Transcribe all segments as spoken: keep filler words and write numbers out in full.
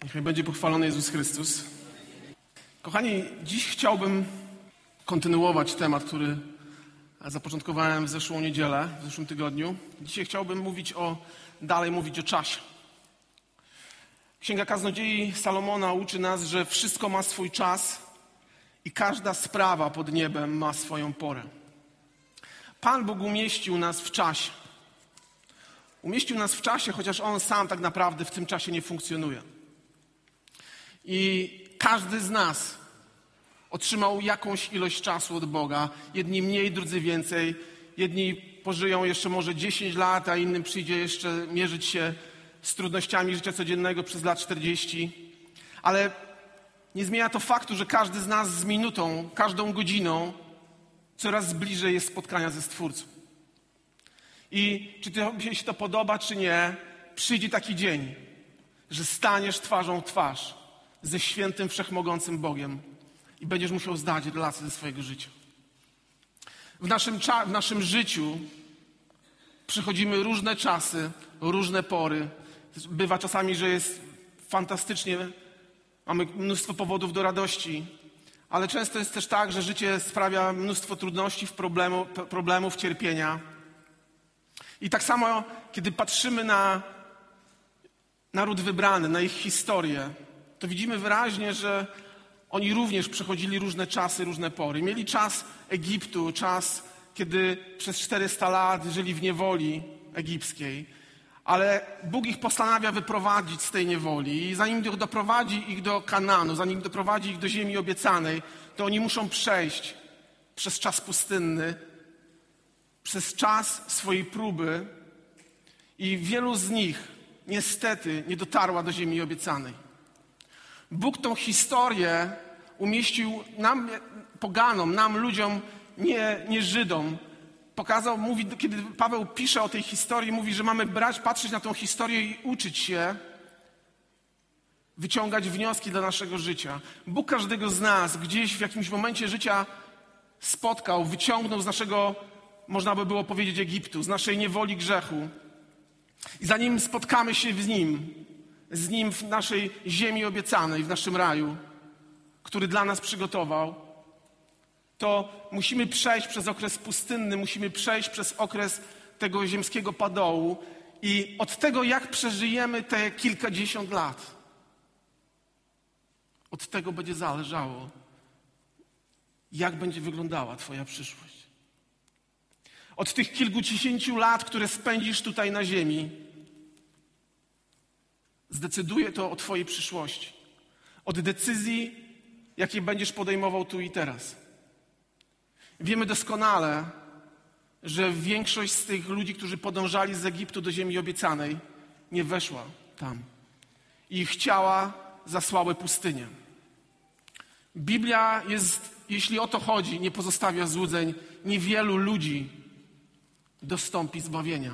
Niech będzie pochwalony Jezus Chrystus. Kochani, dziś chciałbym kontynuować temat, który zapoczątkowałem w zeszłą niedzielę, w zeszłym tygodniu. Dzisiaj chciałbym mówić o, dalej mówić o czasie. Księga Kaznodziei Salomona uczy nas, że wszystko ma swój czas i każda sprawa pod niebem ma swoją porę. Pan Bóg umieścił nas w czasie. Umieścił nas w czasie, chociaż On sam tak naprawdę w tym czasie nie funkcjonuje. I każdy z nas otrzymał jakąś ilość czasu od Boga. Jedni mniej, drudzy więcej. Jedni pożyją jeszcze może dziesięć lat, a innym przyjdzie jeszcze mierzyć się z trudnościami życia codziennego przez lat czterdzieści. Ale nie zmienia to faktu, że każdy z nas z minutą, każdą godziną coraz bliżej jest spotkania ze Stwórcą. I czy Tobie się to podoba, czy nie, przyjdzie taki dzień, że staniesz twarzą w twarz ze świętym, wszechmogącym Bogiem i będziesz musiał zdać relację ze swojego życia. W naszym, cza- w naszym życiu przychodzimy różne czasy, różne pory. Bywa czasami, że jest fantastycznie, mamy mnóstwo powodów do radości, ale często jest też tak, że życie sprawia mnóstwo trudności, problemu, problemów, cierpienia. I tak samo, kiedy patrzymy na naród wybrany, na ich historię, to widzimy wyraźnie, że oni również przechodzili różne czasy, różne pory. Mieli czas Egiptu, czas, kiedy przez czterysta lat żyli w niewoli egipskiej, ale Bóg ich postanawia wyprowadzić z tej niewoli i zanim doprowadzi ich do Kanaanu, zanim doprowadzi ich do ziemi obiecanej, to oni muszą przejść przez czas pustynny, przez czas swojej próby i wielu z nich niestety nie dotarła do ziemi obiecanej. Bóg tą historię umieścił nam, poganom, nam, ludziom, nie, nie Żydom. Pokazał, mówi, kiedy Paweł pisze o tej historii, mówi, że mamy brać, patrzeć na tą historię i uczyć się, wyciągać wnioski dla naszego życia. Bóg każdego z nas gdzieś w jakimś momencie życia spotkał, wyciągnął z naszego, można by było powiedzieć, Egiptu, z naszej niewoli grzechu. I zanim spotkamy się z Nim, z Nim w naszej ziemi obiecanej, w naszym raju, który dla nas przygotował, to musimy przejść przez okres pustynny, musimy przejść przez okres tego ziemskiego padołu i od tego, jak przeżyjemy te kilkadziesiąt lat, od tego będzie zależało, jak będzie wyglądała Twoja przyszłość. Od tych kilkudziesięciu lat, które spędzisz tutaj na ziemi, zdecyduje to o Twojej przyszłości. Od decyzji, jakie będziesz podejmował tu i teraz. Wiemy doskonale, że większość z tych ludzi, którzy podążali z Egiptu do ziemi obiecanej, nie weszła tam. I ich ciała zasłały pustynię. Biblia jest, jeśli o to chodzi, nie pozostawia złudzeń. Niewielu ludzi dostąpi zbawienia.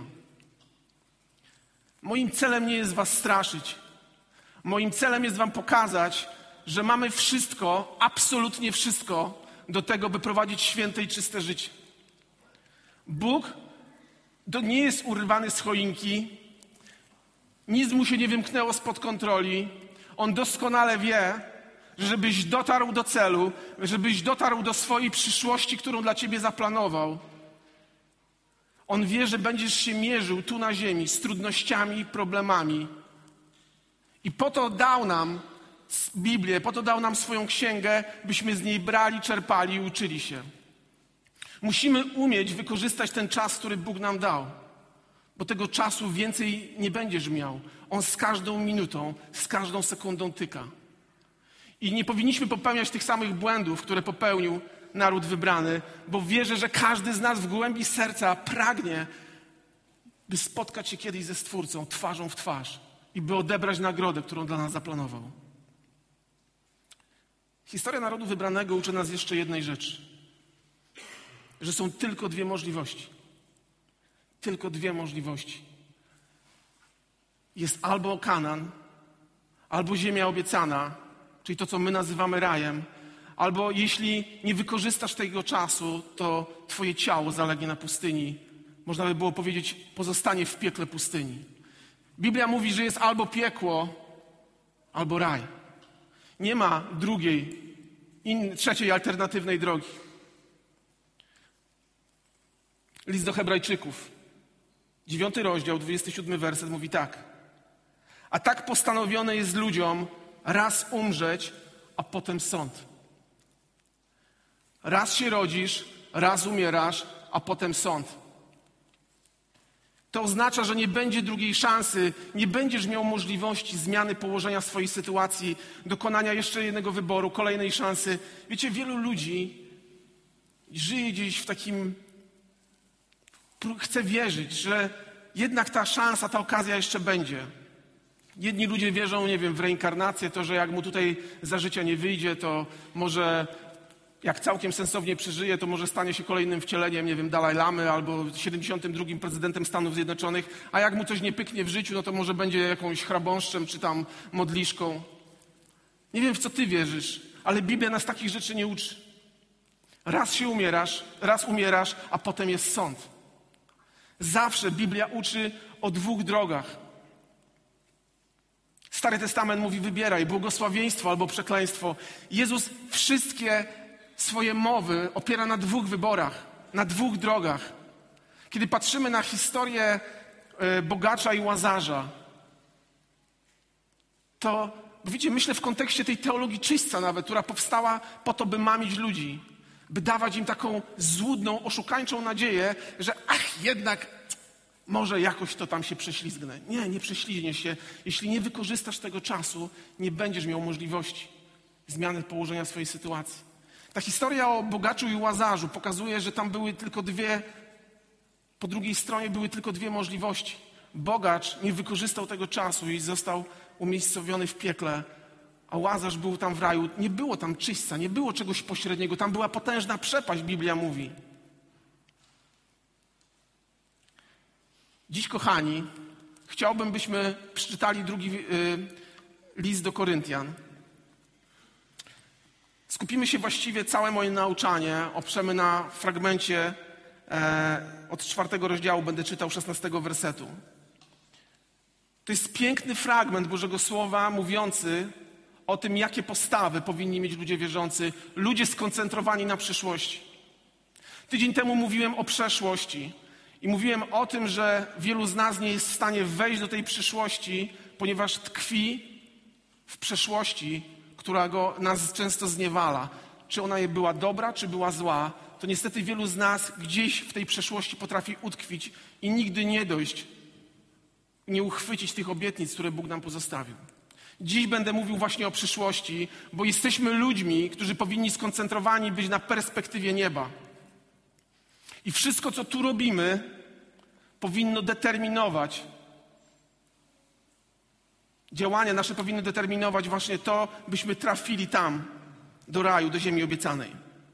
Moim celem nie jest was straszyć. Moim celem jest wam pokazać, że mamy wszystko, absolutnie wszystko do tego, by prowadzić święte i czyste życie. Bóg to nie jest urwany z choinki, nic mu się nie wymknęło spod kontroli. On doskonale wie, że żebyś dotarł do celu, żebyś dotarł do swojej przyszłości, którą dla ciebie zaplanował. On wie, że będziesz się mierzył tu na ziemi z trudnościami i problemami. I po to dał nam Biblię, po to dał nam swoją księgę, byśmy z niej brali, czerpali i uczyli się. Musimy umieć wykorzystać ten czas, który Bóg nam dał. Bo tego czasu więcej nie będziesz miał. On z każdą minutą, z każdą sekundą tyka. I nie powinniśmy popełniać tych samych błędów, które popełnił naród wybrany, bo wierzę, że każdy z nas w głębi serca pragnie, by spotkać się kiedyś ze Stwórcą twarzą w twarz i by odebrać nagrodę, którą dla nas zaplanował. Historia narodu wybranego uczy nas jeszcze jednej rzeczy. Że są tylko dwie możliwości. Tylko dwie możliwości. Jest albo Kanaan, albo ziemia obiecana, czyli to, co my nazywamy rajem, albo jeśli nie wykorzystasz tego czasu, to twoje ciało zalegnie na pustyni. Można by było powiedzieć, pozostanie w piekle pustyni. Biblia mówi, że jest albo piekło, albo raj. Nie ma drugiej, in, trzeciej alternatywnej drogi. List do Hebrajczyków, dziewiąty rozdział, dwudziesty siódmy werset mówi tak. A tak postanowione jest ludziom raz umrzeć, a potem sąd. Raz się rodzisz, raz umierasz, a potem sąd. To oznacza, że nie będzie drugiej szansy, nie będziesz miał możliwości zmiany położenia swojej sytuacji, dokonania jeszcze jednego wyboru, kolejnej szansy. Wiecie, wielu ludzi żyje gdzieś w takim... Chce wierzyć, że jednak ta szansa, ta okazja jeszcze będzie. Jedni ludzie wierzą, nie wiem, w reinkarnację, to, że jak mu tutaj za życia nie wyjdzie, to może jak całkiem sensownie przeżyje, to może stanie się kolejnym wcieleniem, nie wiem, Dalaj Lamy albo siedemdziesiątym drugim prezydentem Stanów Zjednoczonych, a jak mu coś nie pyknie w życiu, no to może będzie jakąś chrabąszczem czy tam modliszką. Nie wiem, w co ty wierzysz, ale Biblia nas takich rzeczy nie uczy. Raz się umierasz, raz umierasz, a potem jest sąd. Zawsze Biblia uczy o dwóch drogach. Stary Testament mówi wybieraj błogosławieństwo albo przekleństwo. Jezus wszystkie swoje mowy opiera na dwóch wyborach, na dwóch drogach. Kiedy patrzymy na historię bogacza i łazarza, to widzicie, myślę w kontekście tej teologii czyśćca nawet, która powstała po to, by mamić ludzi, by dawać im taką złudną, oszukańczą nadzieję, że ach, jednak może jakoś to tam się prześlizgnę. Nie, nie prześlizgniesz się. Jeśli nie wykorzystasz tego czasu, nie będziesz miał możliwości zmiany położenia swojej sytuacji. Ta historia o bogaczu i łazarzu pokazuje, że tam były tylko dwie, po drugiej stronie były tylko dwie możliwości. Bogacz nie wykorzystał tego czasu i został umiejscowiony w piekle, a łazarz był tam w raju. Nie było tam czyśćca, nie było czegoś pośredniego. Tam była potężna przepaść, Biblia mówi. Dziś, kochani, chciałbym, byśmy przeczytali drugi y, list do Koryntian. Skupimy się właściwie, całe moje nauczanie oprzemy na fragmencie e, od czwartego rozdziału, będę czytał szesnastego wersetu. To jest piękny fragment Bożego Słowa mówiący o tym, jakie postawy powinni mieć ludzie wierzący, ludzie skoncentrowani na przyszłości. Tydzień temu mówiłem o przeszłości i mówiłem o tym, że wielu z nas nie jest w stanie wejść do tej przyszłości, ponieważ tkwi w przeszłości, która go, nas często zniewala. Czy ona była dobra, czy była zła, to niestety wielu z nas gdzieś w tej przeszłości potrafi utkwić i nigdy nie dojść, nie uchwycić tych obietnic, które Bóg nam pozostawił. Dziś będę mówił właśnie o przyszłości, bo jesteśmy ludźmi, którzy powinni skoncentrowani być na perspektywie nieba. I wszystko, co tu robimy, powinno determinować, działania nasze powinny determinować właśnie to, byśmy trafili tam, do raju, do ziemi obiecanej.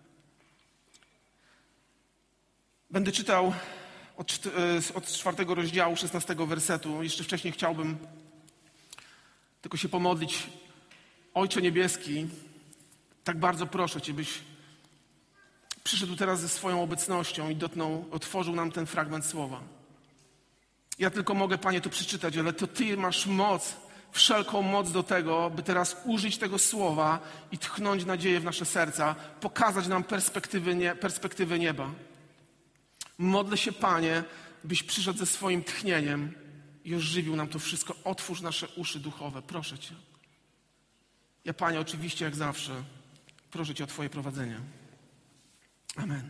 Będę czytał od, od czwartego rozdziału, szesnastego wersetu. Jeszcze wcześniej chciałbym tylko się pomodlić. Ojcze Niebieski, tak bardzo proszę Cię, byś przyszedł teraz ze swoją obecnością i dotknął, otworzył nam ten fragment słowa. Ja tylko mogę, Panie, to przeczytać, ale to Ty masz moc, wszelką moc do tego, by teraz użyć tego słowa i tchnąć nadzieję w nasze serca, pokazać nam perspektywy, nie, perspektywę nieba. Modlę się, Panie, byś przyszedł ze swoim tchnieniem i ożywił nam to wszystko. Otwórz nasze uszy duchowe, proszę Cię. Ja, Panie, oczywiście jak zawsze proszę Cię o Twoje prowadzenie. Amen.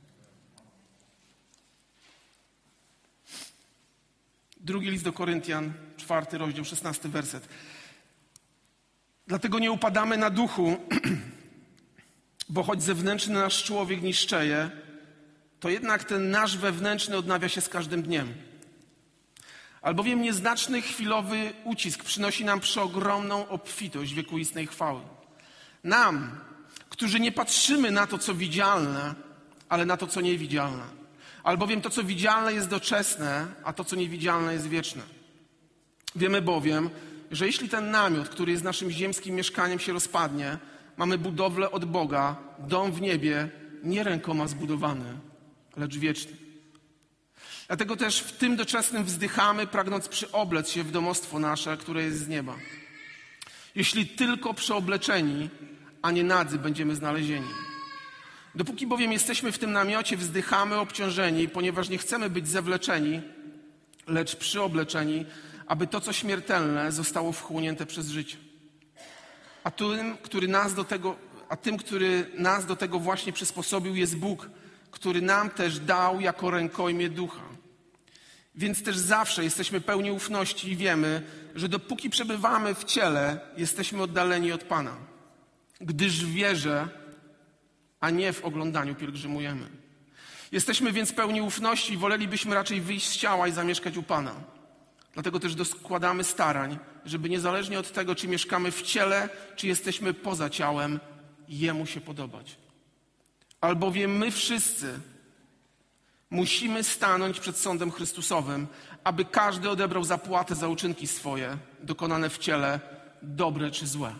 Drugi list do Koryntian, czwarty rozdział, szesnasty werset. Dlatego nie upadamy na duchu, bo choć zewnętrzny nasz człowiek niszczeje, to jednak ten nasz wewnętrzny odnawia się z każdym dniem. Albowiem nieznaczny chwilowy ucisk przynosi nam przeogromną obfitość wiekuistnej chwały. Nam, którzy nie patrzymy na to, co widzialne, ale na to, co niewidzialne. Albowiem to, co widzialne, jest doczesne, a to, co niewidzialne, jest wieczne. Wiemy bowiem, że jeśli ten namiot, który jest naszym ziemskim mieszkaniem, się rozpadnie, mamy budowlę od Boga, dom w niebie, nie rękoma zbudowany, lecz wieczny. Dlatego też w tym doczesnym wzdychamy, pragnąc przyoblec się w domostwo nasze, które jest z nieba. jeśli tylko przeobleczeni, a nie nadzy będziemy znalezieni. Dopóki bowiem jesteśmy w tym namiocie, wzdychamy obciążeni, ponieważ nie chcemy być zewleczeni, lecz przyobleczeni, aby to, co śmiertelne, zostało wchłonięte przez życie. A tym, który nas do tego, a tym, który nas do tego właśnie przysposobił, jest Bóg, który nam też dał jako rękojmie Ducha. Więc też zawsze jesteśmy pełni ufności i wiemy, że dopóki przebywamy w ciele, jesteśmy oddaleni od Pana, gdyż w wierze, a nie w oglądaniu pielgrzymujemy. Jesteśmy więc pełni ufności i wolelibyśmy raczej wyjść z ciała i zamieszkać u Pana. Dlatego też dokładamy starań, żeby niezależnie od tego, czy mieszkamy w ciele, czy jesteśmy poza ciałem, Jemu się podobać. Albowiem my wszyscy musimy stanąć przed sądem Chrystusowym, aby każdy odebrał zapłatę za uczynki swoje, dokonane w ciele, dobre czy złe.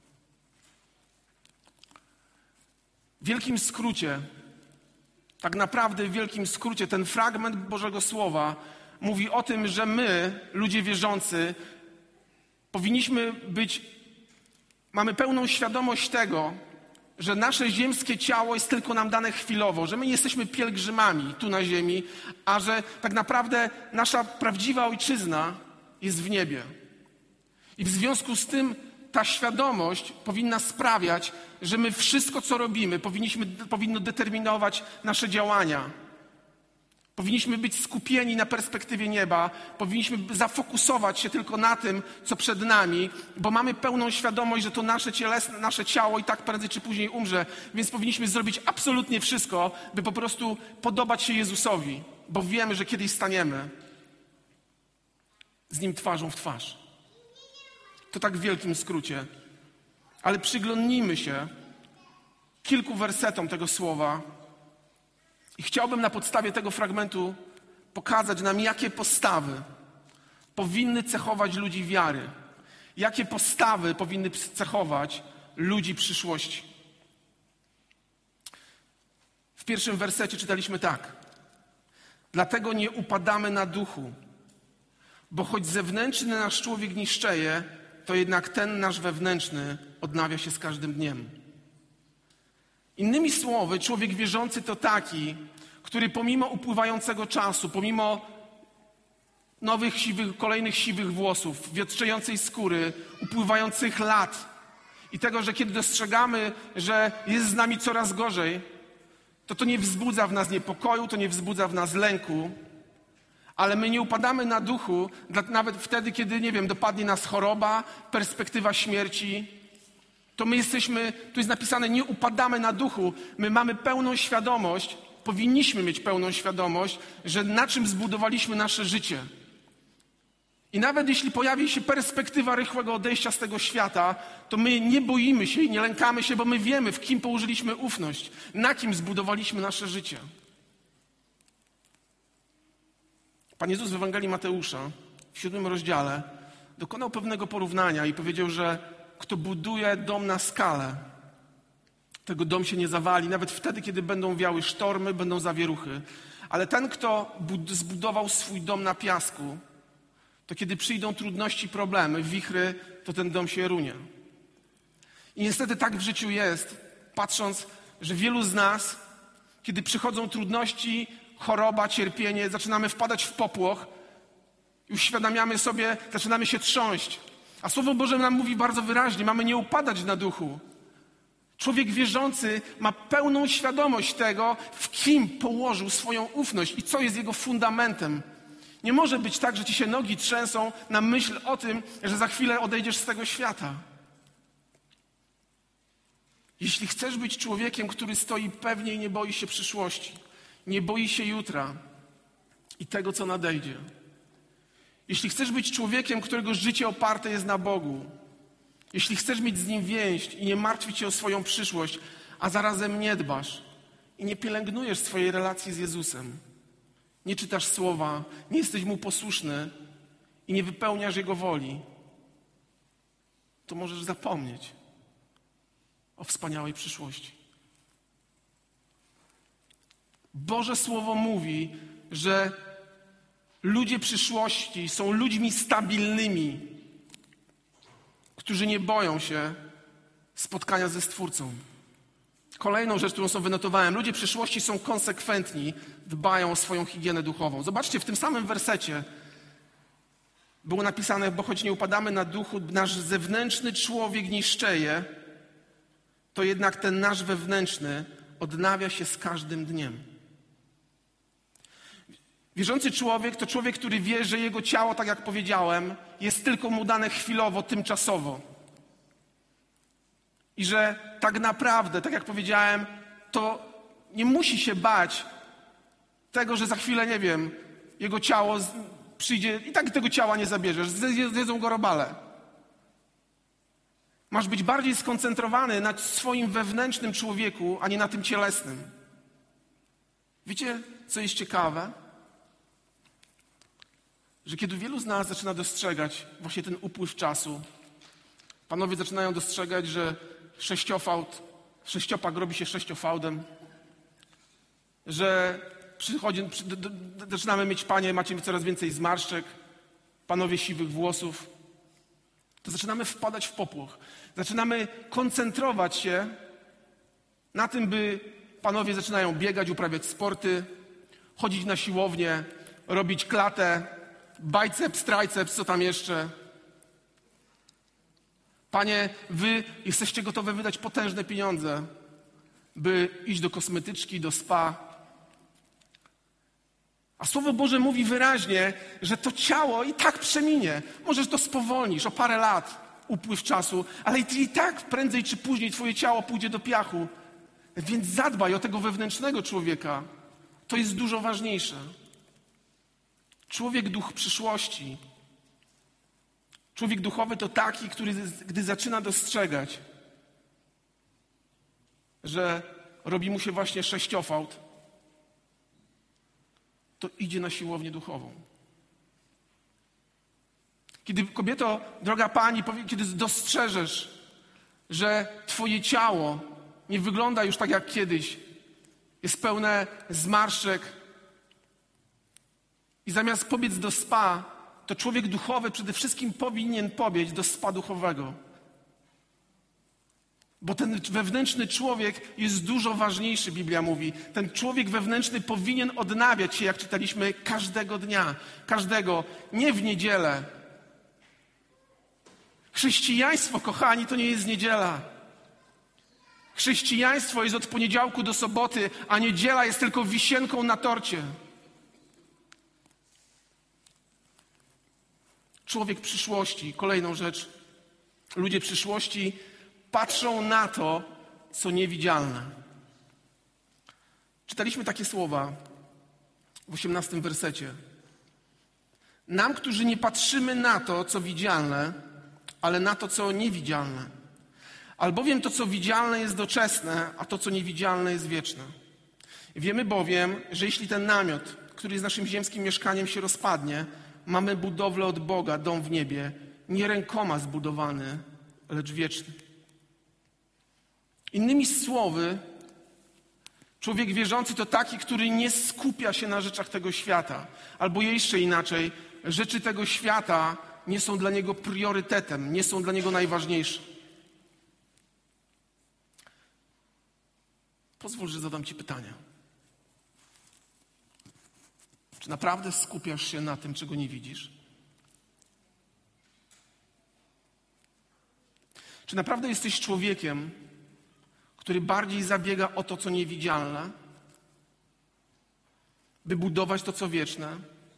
W wielkim skrócie, tak naprawdę w wielkim skrócie, ten fragment Bożego Słowa mówi o tym, że my, ludzie wierzący, powinniśmy być, mamy pełną świadomość tego, że nasze ziemskie ciało jest tylko nam dane chwilowo, że my nie jesteśmy pielgrzymami tu na ziemi, a że tak naprawdę nasza prawdziwa ojczyzna jest w niebie. I w związku z tym ta świadomość powinna sprawiać, że my wszystko, co robimy, powinniśmy, powinno determinować nasze działania. Powinniśmy być skupieni na perspektywie nieba, powinniśmy zafokusować się tylko na tym, co przed nami, bo mamy pełną świadomość, że to nasze cielesne, nasze ciało i tak prędzej czy później umrze, więc powinniśmy zrobić absolutnie wszystko, by po prostu podobać się Jezusowi, bo wiemy, że kiedyś staniemy z Nim twarzą w twarz. To tak w wielkim skrócie. Ale przyglądnijmy się kilku wersetom tego słowa i chciałbym na podstawie tego fragmentu pokazać nam, jakie postawy powinny cechować ludzi wiary. Jakie postawy powinny cechować ludzi przyszłości. W pierwszym wersecie czytaliśmy tak. Dlatego nie upadamy na duchu, bo choć zewnętrzny nasz człowiek niszczeje, to jednak ten nasz wewnętrzny odnawia się z każdym dniem. Innymi słowy, człowiek wierzący to taki, który pomimo upływającego czasu, pomimo nowych, siwych, kolejnych siwych włosów, wiotrzejącej skóry, upływających lat i tego, że kiedy dostrzegamy, że jest z nami coraz gorzej, to to nie wzbudza w nas niepokoju, to nie wzbudza w nas lęku, ale my nie upadamy na duchu, nawet wtedy, kiedy, nie wiem, dopadnie nas choroba, perspektywa śmierci, to my jesteśmy, tu jest napisane, nie upadamy na duchu. My mamy pełną świadomość, powinniśmy mieć pełną świadomość, że na czym zbudowaliśmy nasze życie. I nawet jeśli pojawi się perspektywa rychłego odejścia z tego świata, to my nie boimy się i nie lękamy się, bo my wiemy, w kim położyliśmy ufność, na kim zbudowaliśmy nasze życie. Pan Jezus w Ewangelii Mateusza w siódmym rozdziale dokonał pewnego porównania i powiedział, że kto buduje dom na skalę, tego dom się nie zawali, nawet wtedy, kiedy będą wiały sztormy, będą zawieruchy. Ale ten, kto zbudował swój dom na piasku, to kiedy przyjdą trudności, problemy, wichry, to ten dom się runie. I niestety tak w życiu jest, patrząc, że wielu z nas, kiedy przychodzą trudności, choroba, cierpienie, zaczynamy wpadać w popłoch i uświadamiamy sobie, zaczynamy się trząść. A Słowo Boże nam mówi bardzo wyraźnie, mamy nie upadać na duchu. Człowiek wierzący ma pełną świadomość tego, w kim położył swoją ufność i co jest jego fundamentem. Nie może być tak, że ci się nogi trzęsą na myśl o tym, że za chwilę odejdziesz z tego świata. Jeśli chcesz być człowiekiem, który stoi pewnie i nie boi się przyszłości, nie boi się jutra i tego, co nadejdzie. Jeśli chcesz być człowiekiem, którego życie oparte jest na Bogu, jeśli chcesz mieć z Nim więź i nie martwić się o swoją przyszłość, a zarazem nie dbasz i nie pielęgnujesz swojej relacji z Jezusem, nie czytasz Słowa, nie jesteś Mu posłuszny i nie wypełniasz Jego woli, to możesz zapomnieć o wspaniałej przyszłości. Boże Słowo mówi, że ludzie przyszłości są ludźmi stabilnymi, którzy nie boją się spotkania ze Stwórcą. Kolejną rzecz, którą sobie wynotowałem. Ludzie przyszłości są konsekwentni, dbają o swoją higienę duchową. Zobaczcie, w tym samym wersecie było napisane, bo choć nie upadamy na duchu, nasz zewnętrzny człowiek niszczeje, to jednak ten nasz wewnętrzny odnawia się z każdym dniem. Wierzący człowiek to człowiek, który wie, że jego ciało, tak jak powiedziałem, jest tylko mu dane chwilowo, tymczasowo. I że tak naprawdę, tak jak powiedziałem, to nie musi się bać tego, że za chwilę, nie wiem, jego ciało przyjdzie i tak tego ciała nie zabierzesz, zjedzą go robale. Masz być bardziej skoncentrowany na swoim wewnętrznym człowieku, a nie na tym cielesnym. Wiecie, co jest ciekawe? Że kiedy wielu z nas zaczyna dostrzegać właśnie ten upływ czasu, panowie zaczynają dostrzegać, że sześciofałd, sześciopak robi się sześciofałdem, że przychodzi, przy, do, do, zaczynamy mieć, panie, macie coraz więcej zmarszczek, panowie siwych włosów, to zaczynamy wpadać w popłoch. Zaczynamy koncentrować się na tym, by panowie zaczynają biegać, uprawiać sporty, chodzić na siłownię, robić klatę, biceps, triceps, co tam jeszcze. Panie, wy jesteście gotowe wydać potężne pieniądze, by iść do kosmetyczki, do spa. A Słowo Boże mówi wyraźnie, że to ciało i tak przeminie. Możesz to spowolnisz o parę lat, upływ czasu, ale i tak prędzej czy później twoje ciało pójdzie do piachu. Więc zadbaj o tego wewnętrznego człowieka. To jest dużo ważniejsze. Człowiek duch przyszłości. Człowiek duchowy to taki, który gdy zaczyna dostrzegać, że robi mu się właśnie sześciofałd, to idzie na siłownię duchową. Kiedy, kobieto, droga pani, kiedy dostrzeżesz, że twoje ciało nie wygląda już tak jak kiedyś, jest pełne zmarszczek i zamiast pobiec do spa, to człowiek duchowy przede wszystkim powinien pobiec do spa duchowego. Bo ten wewnętrzny człowiek jest dużo ważniejszy, Biblia mówi. Ten człowiek wewnętrzny powinien odnawiać się, jak czytaliśmy, każdego dnia. Każdego, nie w niedzielę. Chrześcijaństwo, kochani, to nie jest niedziela. Chrześcijaństwo jest od poniedziałku do soboty, a niedziela jest tylko wisienką na torcie. Człowiek przyszłości, kolejną rzecz. Ludzie przyszłości patrzą na to, co niewidzialne. Czytaliśmy takie słowa w osiemnastym wersecie. Nam, którzy nie patrzymy na to, co widzialne, ale na to, co niewidzialne. Albowiem to, co widzialne, jest doczesne, a to, co niewidzialne, jest wieczne. Wiemy bowiem, że jeśli ten namiot, który jest naszym ziemskim mieszkaniem, się rozpadnie, mamy budowlę od Boga, dom w niebie, nie rękoma zbudowany, lecz wieczny. Innymi słowy, człowiek wierzący to taki, który nie skupia się na rzeczach tego świata. Albo jeszcze inaczej, rzeczy tego świata nie są dla niego priorytetem, nie są dla niego najważniejsze. Pozwól, że zadam ci pytania. Czy naprawdę skupiasz się na tym, czego nie widzisz? Czy naprawdę jesteś człowiekiem, który bardziej zabiega o to, co niewidzialne, by budować to, co wieczne?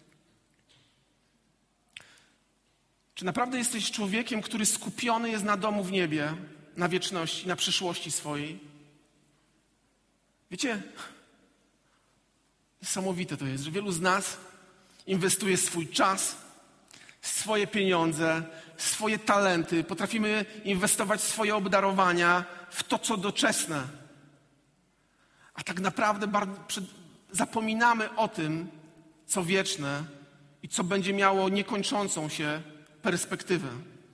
Czy naprawdę jesteś człowiekiem, który skupiony jest na domu w niebie, na wieczności, na przyszłości swojej? Wiecie, niesamowite to jest, że wielu z nas inwestuje swój czas, swoje pieniądze, swoje talenty. Potrafimy inwestować swoje obdarowania w to, co doczesne. A tak naprawdę zapominamy o tym, co wieczne i co będzie miało niekończącą się perspektywę.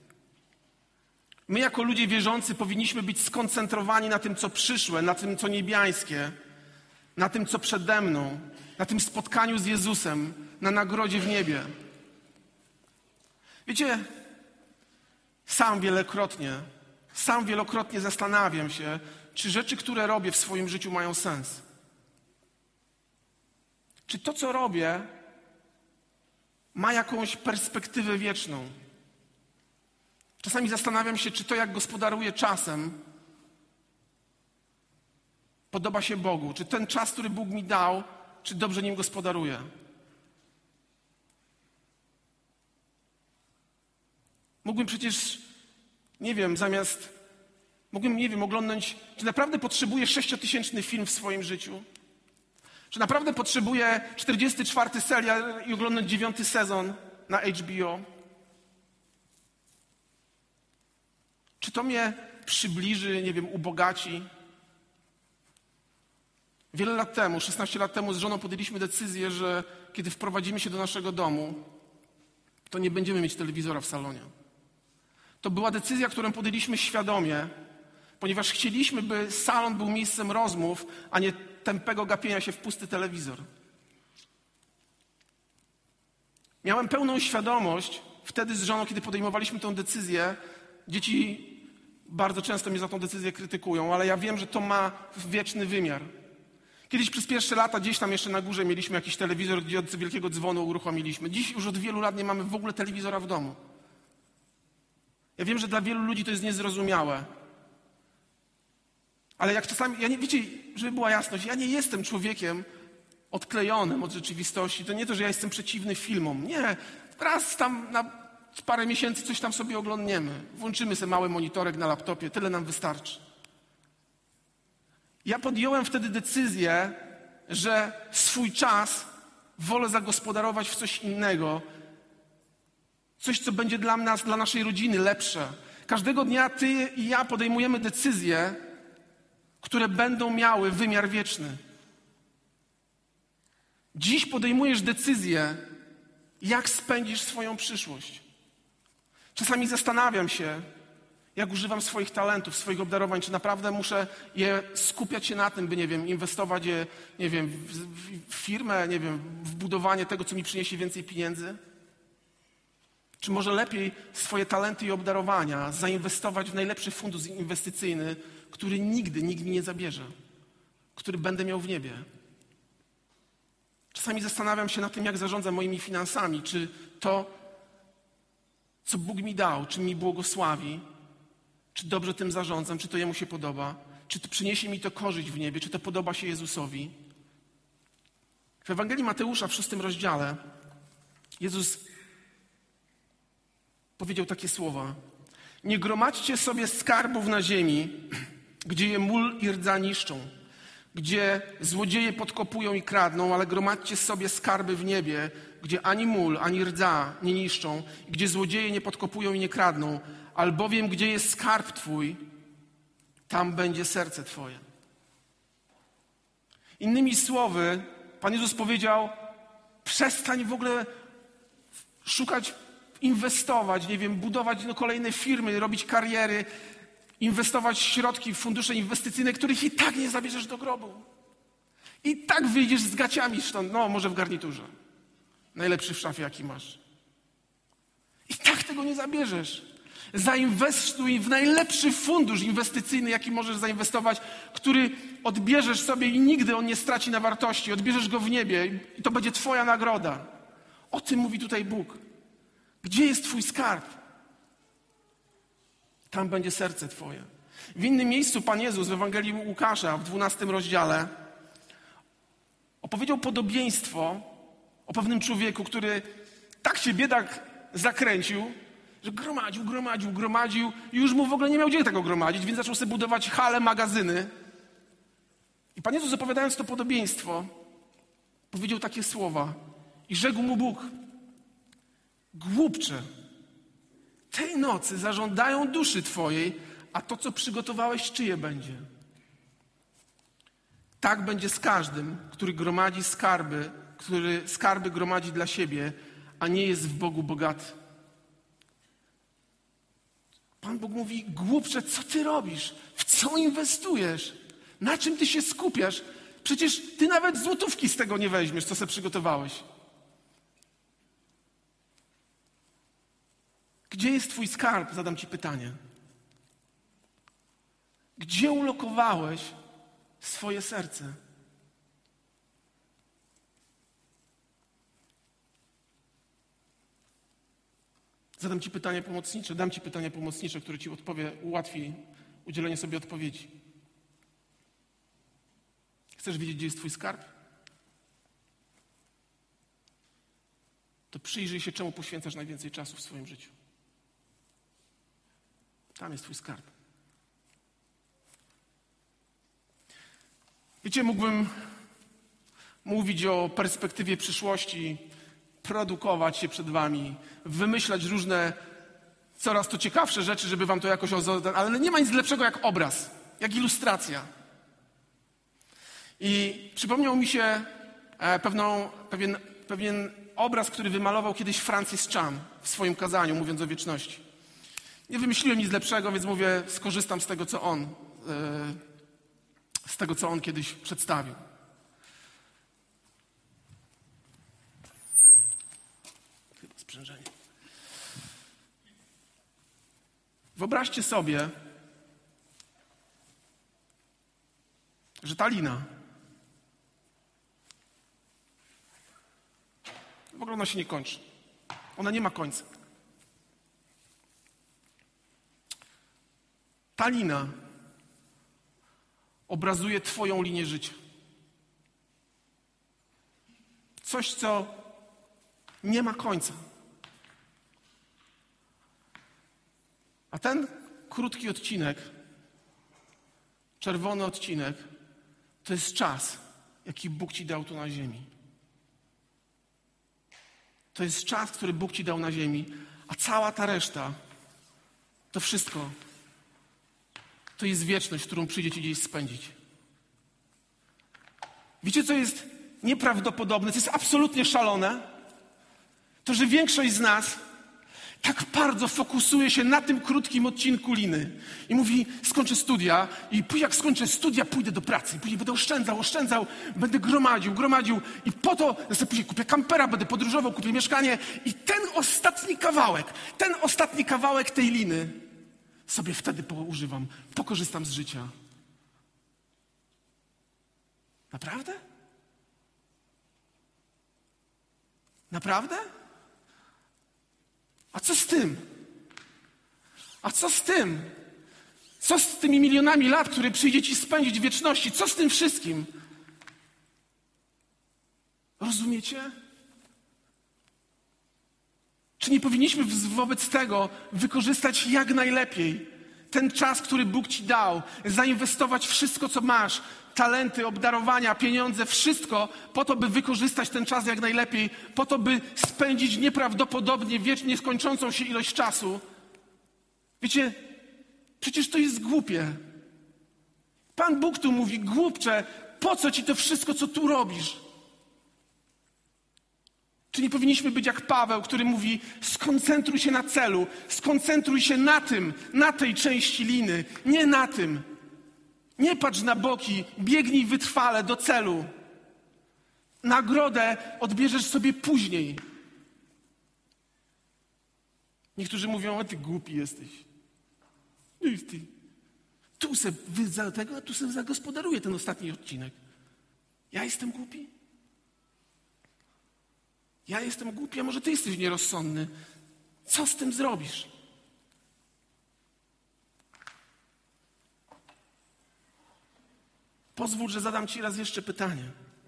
My jako ludzie wierzący powinniśmy być skoncentrowani na tym, co przyszłe, na tym, co niebiańskie, na tym, co przede mną, na tym spotkaniu z Jezusem, na nagrodzie w niebie. Wiecie, Sam wielokrotnie, sam wielokrotnie zastanawiam się, czy rzeczy, które robię w swoim życiu, mają sens. Czy to, co robię, ma jakąś perspektywę wieczną. Czasami zastanawiam się, czy to, jak gospodaruję czasem, podoba się Bogu. Czy ten czas, który Bóg mi dał, czy dobrze nim gospodaruję. Mógłbym przecież, nie wiem, zamiast, mógłbym, nie wiem, oglądać, czy naprawdę potrzebuję sześciotysięczny film w swoim życiu? Czy naprawdę potrzebuję czterdziesty czwarty serial i oglądać dziewiąty sezon na H B O? Czy to mnie przybliży, nie wiem, ubogaci? Wiele lat temu, szesnaście lat temu z żoną podjęliśmy decyzję, że kiedy wprowadzimy się do naszego domu, to nie będziemy mieć telewizora w salonie. To była decyzja, którą podjęliśmy świadomie, ponieważ chcieliśmy, by salon był miejscem rozmów, a nie tępego gapienia się w pusty telewizor. Miałem pełną świadomość wtedy z żoną, kiedy podejmowaliśmy tę decyzję. Dzieci bardzo często mnie za tę decyzję krytykują, ale ja wiem, że to ma wieczny wymiar. Kiedyś przez pierwsze lata gdzieś tam jeszcze na górze mieliśmy jakiś telewizor, gdzie od wielkiego dzwonu uruchomiliśmy. Dziś już od wielu lat nie mamy w ogóle telewizora w domu. Ja wiem, że dla wielu ludzi to jest niezrozumiałe. Ale jak czasami, ja nie, wiecie, żeby była jasność, ja nie jestem człowiekiem odklejonym od rzeczywistości. To nie to, że ja jestem przeciwny filmom. Nie, raz tam na parę miesięcy coś tam sobie oglądniemy. Włączymy sobie mały monitorek na laptopie, tyle nam wystarczy. Ja podjąłem wtedy decyzję, że swój czas wolę zagospodarować w coś innego. Coś, co będzie dla nas, dla naszej rodziny lepsze. Każdego dnia ty i ja podejmujemy decyzje, które będą miały wymiar wieczny. Dziś podejmujesz decyzję, jak spędzisz swoją przyszłość. Czasami zastanawiam się, jak używam swoich talentów, swoich obdarowań, czy naprawdę muszę je skupiać się na tym, by, nie wiem, inwestować je, nie wiem, w, w firmę, nie wiem, w budowanie tego, co mi przyniesie więcej pieniędzy? Czy może lepiej swoje talenty i obdarowania zainwestować w najlepszy fundusz inwestycyjny, który nigdy nikt mi nie zabierze, który będę miał w niebie? Czasami zastanawiam się nad tym, jak zarządzam moimi finansami, czy to, co Bóg mi dał, czy mi błogosławi, czy dobrze tym zarządzam, czy to Jemu się podoba, czy to przyniesie mi to korzyść w niebie, czy to podoba się Jezusowi. W Ewangelii Mateusza w szóstym rozdziale Jezus powiedział takie słowa: nie gromadźcie sobie skarbów na ziemi, gdzie je mól i rdza niszczą, gdzie złodzieje podkopują i kradną, ale gromadźcie sobie skarby w niebie, gdzie ani mól, ani rdza nie niszczą, gdzie złodzieje nie podkopują i nie kradną, albowiem gdzie jest skarb Twój, tam będzie serce Twoje. Innymi słowy, Pan Jezus powiedział: przestań w ogóle szukać, inwestować, nie wiem, budować no, kolejne firmy, robić kariery, inwestować środki w fundusze inwestycyjne, których i tak nie zabierzesz do grobu. I tak wyjdziesz z gaciami stąd, no może w garniturze. Najlepszy w szafie, jaki masz. I tak tego nie zabierzesz. Zainwestuj w najlepszy fundusz inwestycyjny, jaki możesz zainwestować, który odbierzesz sobie i nigdy on nie straci na wartości. Odbierzesz go w niebie i to będzie Twoja nagroda. O tym mówi tutaj Bóg. Gdzie jest Twój skarb? Tam będzie serce Twoje. W innym miejscu Pan Jezus w Ewangelii Łukasza w dwunastym rozdziale opowiedział podobieństwo o pewnym człowieku, który tak się biedak zakręcił, że gromadził, gromadził, gromadził i już mu w ogóle nie miał gdzie tego gromadzić, więc zaczął sobie budować hale, magazyny. I Pan Jezus, opowiadając to podobieństwo, powiedział takie słowa: i rzekł mu Bóg: głupcze, tej nocy zażądają duszy Twojej, a to, co przygotowałeś, czyje będzie? Tak będzie z każdym, który gromadzi skarby, który skarby gromadzi dla siebie, a nie jest w Bogu bogaty. Pan Bóg mówi: głupcze, co ty robisz? W co inwestujesz? Na czym ty się skupiasz? Przecież ty nawet złotówki z tego nie weźmiesz, co sobie przygotowałeś. Gdzie jest twój skarb? Zadam ci pytanie. Gdzie ulokowałeś swoje serce? Zadam ci pytanie pomocnicze, dam ci pytanie pomocnicze, które ci odpowie, ułatwi udzielenie sobie odpowiedzi. Chcesz wiedzieć, gdzie jest twój skarb? To przyjrzyj się, czemu poświęcasz najwięcej czasu w swoim życiu. Tam jest twój skarb. Wiecie, mógłbym mówić o perspektywie przyszłości, produkować się przed wami, wymyślać różne coraz to ciekawsze rzeczy, żeby wam to jakoś... Ale nie ma nic lepszego jak obraz, jak ilustracja. I przypomniał mi się pewną, pewien, pewien obraz, który wymalował kiedyś Francis Chan w swoim kazaniu, mówiąc o wieczności. Nie wymyśliłem nic lepszego, więc mówię, skorzystam z tego, co on, z tego, co on kiedyś przedstawił. Chyba sprzężenie. Wyobraźcie sobie, że ta lina, w ogóle ona się nie kończy. Ona nie ma końca. Ta lina obrazuje twoją linię życia. Coś, co nie ma końca. A ten krótki odcinek, czerwony odcinek, to jest czas, jaki Bóg ci dał tu na ziemi. To jest czas, który Bóg ci dał na ziemi, a cała ta reszta, to wszystko, to jest wieczność, którą przyjdzie ci gdzieś spędzić. Wiecie, co jest nieprawdopodobne, co jest absolutnie szalone? To, że większość z nas tak bardzo fokusuje się na tym krótkim odcinku liny i mówi, skończę studia i jak skończę studia, pójdę do pracy, później będę oszczędzał, oszczędzał, będę gromadził, gromadził i po to ja sobie później kupię kampera, będę podróżował, kupię mieszkanie i ten ostatni kawałek, ten ostatni kawałek tej liny sobie wtedy poużywam, pokorzystam z życia. Naprawdę? Naprawdę? A co z tym? A co z tym? Co z tymi milionami lat, które przyjdzie ci spędzić w wieczności? Co z tym wszystkim? Rozumiecie? Czy nie powinniśmy wobec tego wykorzystać jak najlepiej ten czas, który Bóg ci dał, zainwestować wszystko, co masz, talenty, obdarowania, pieniądze, wszystko po to, by wykorzystać ten czas jak najlepiej, po to, by spędzić nieprawdopodobnie wiecznie skończącą się ilość czasu. Wiecie, przecież to jest głupie. Pan Bóg tu mówi, głupcze, po co ci to wszystko, co tu robisz? Czy nie powinniśmy być jak Paweł, który mówi, skoncentruj się na celu, skoncentruj się na tym, na tej części liny, nie na tym. Nie patrz na boki, biegnij wytrwale do celu. Nagrodę odbierzesz sobie później. Niektórzy mówią, a ty głupi jesteś. Ty. Tu se wy za tego, a tu se zagospodaruję ten ostatni odcinek. Ja jestem głupi? Ja jestem głupi, a może ty jesteś nierozsądny. Co z tym zrobisz? Pozwól, że zadam ci raz jeszcze pytanie.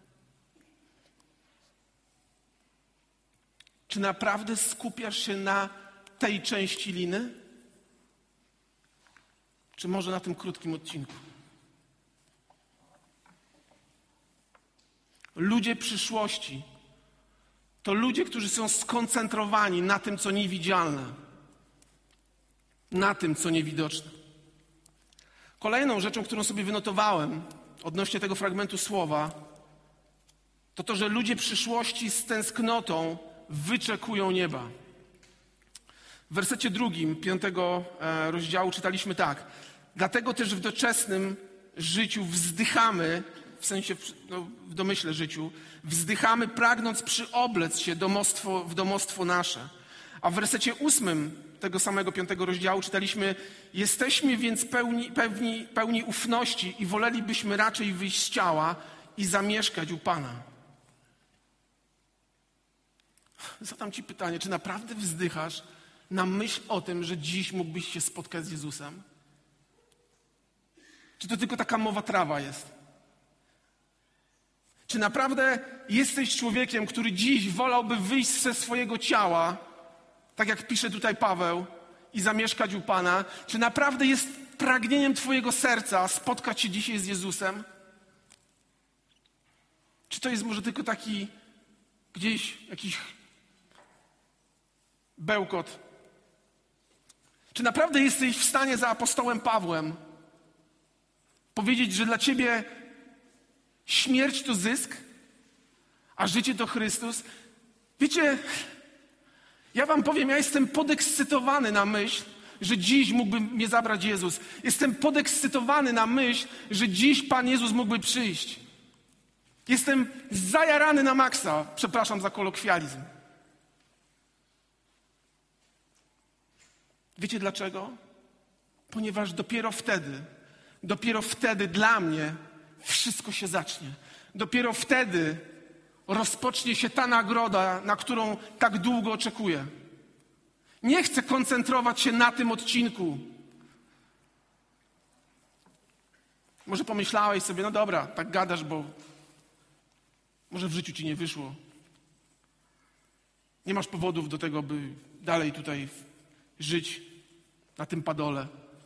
Czy naprawdę skupiasz się na tej części liny? Czy może na tym krótkim odcinku? Ludzie przyszłości to ludzie, którzy są skoncentrowani na tym, co niewidzialne, na tym, co niewidoczne. Kolejną rzeczą, którą sobie wynotowałem odnośnie tego fragmentu słowa, to to, że ludzie przyszłości z tęsknotą wyczekują nieba. W wersecie drugim, piątego rozdziału czytaliśmy tak. Dlatego też w doczesnym życiu wzdychamy, w sensie no, w domyśle życiu, wzdychamy pragnąc przyoblec się domostwo, w domostwo nasze. A w wersecie ósmym tego samego piątego rozdziału czytaliśmy: jesteśmy więc pełni, pewni, pełni ufności i wolelibyśmy raczej wyjść z ciała i zamieszkać u Pana. Zadam ci pytanie, czy naprawdę wzdychasz na myśl o tym, że dziś mógłbyś się spotkać z Jezusem? Czy to tylko taka mowa trawa jest? Czy naprawdę jesteś człowiekiem, który dziś wolałby wyjść ze swojego ciała, tak jak pisze tutaj Paweł, i zamieszkać u Pana? Czy naprawdę jest pragnieniem twojego serca spotkać się dzisiaj z Jezusem? Czy to jest może tylko taki gdzieś jakiś bełkot? Czy naprawdę jesteś w stanie za apostołem Pawłem powiedzieć, że dla ciebie śmierć to zysk, a życie to Chrystus? Wiecie, ja wam powiem, ja jestem podekscytowany na myśl, że dziś mógłby mnie zabrać Jezus. Jestem podekscytowany na myśl, że dziś Pan Jezus mógłby przyjść. Jestem zajarany na maksa, przepraszam za kolokwializm. Wiecie dlaczego? Ponieważ dopiero wtedy, dopiero wtedy dla mnie wszystko się zacznie. Dopiero wtedy rozpocznie się ta nagroda, na którą tak długo oczekuję. Nie chcę koncentrować się na tym odcinku. Może pomyślałeś sobie, no dobra, tak gadasz, bo może w życiu ci nie wyszło. Nie masz powodów do tego, by dalej tutaj żyć na tym padole.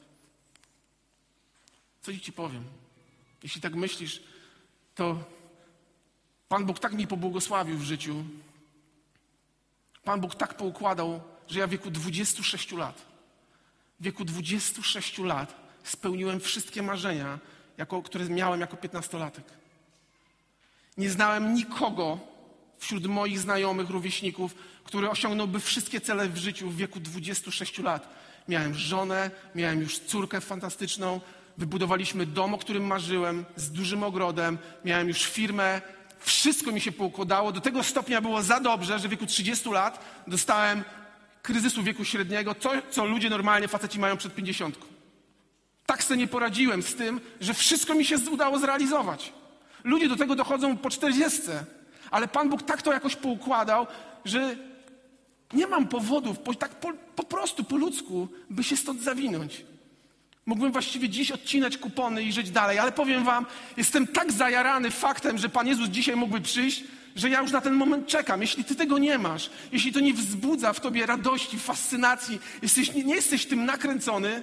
Co ci powiem? Jeśli tak myślisz, to Pan Bóg tak mi pobłogosławił w życiu. Pan Bóg tak poukładał, że ja w wieku dwudziestu sześciu lat, w wieku dwudziestu sześciu lat spełniłem wszystkie marzenia, jako, które miałem jako piętnastolatek. Nie znałem nikogo wśród moich znajomych, rówieśników, który osiągnąłby wszystkie cele w życiu w wieku dwudziestu sześciu lat. Miałem żonę, miałem już córkę fantastyczną, wybudowaliśmy dom, o którym marzyłem, z dużym ogrodem, miałem już firmę, wszystko mi się poukładało. Do tego stopnia było za dobrze, że w wieku trzydziestu lat dostałem kryzysu wieku średniego, to, co ludzie normalnie, faceci mają przed pięćdziesiątką. Tak sobie nie poradziłem z tym, że wszystko mi się udało zrealizować. Ludzie do tego dochodzą po czterdziestce, ale Pan Bóg tak to jakoś poukładał, że nie mam powodów, po, tak po, po prostu po ludzku, by się stąd zawinąć. Mógłbym właściwie dziś odcinać kupony i żyć dalej, ale powiem wam, jestem tak zajarany faktem, że Pan Jezus dzisiaj mógłby przyjść, że ja już na ten moment czekam. Jeśli ty tego nie masz, jeśli to nie wzbudza w tobie radości, fascynacji, jesteś, nie, nie jesteś tym nakręcony,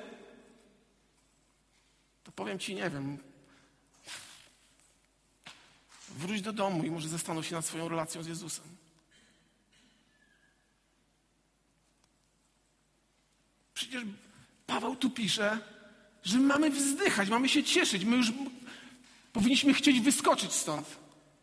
to powiem ci, nie wiem, wróć do domu i może zastanów się nad swoją relacją z Jezusem. Przecież Paweł tu pisze, że mamy wzdychać, mamy się cieszyć. My już powinniśmy chcieć wyskoczyć stąd.